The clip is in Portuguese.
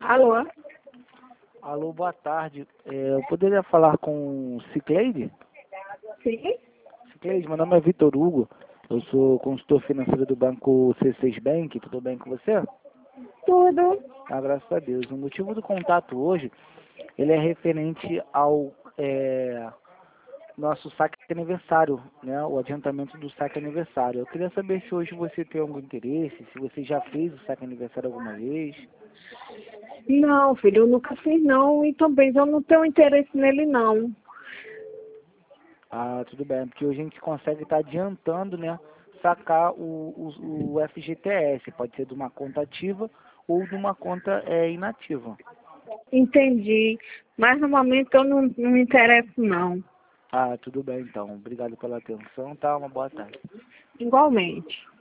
Alô? Alô, boa tarde. Eu poderia falar com Cicleide? Sim? Cicleide, meu nome é Vitor Hugo. Eu sou consultor financeiro do banco C6 Bank. Tudo bem com você? Tudo. Ah, graças a Deus. O motivo do contato hoje, ele é referente ao nosso saque aniversário, né? O adiantamento do saque aniversário. Eu queria saber se hoje você tem algum interesse, se você já fez o saque aniversário alguma vez. Não, filho, eu nunca fiz não e também eu não tenho interesse nele não. Ah, tudo bem, porque hoje a gente consegue estar adiantando, né? Sacar o FGTS. Pode ser de uma conta ativa ou de uma conta inativa. Entendi. Mas no momento eu não me interesso não. Ah, tudo bem então. Obrigado pela atenção, tá? Uma boa tarde. Igualmente.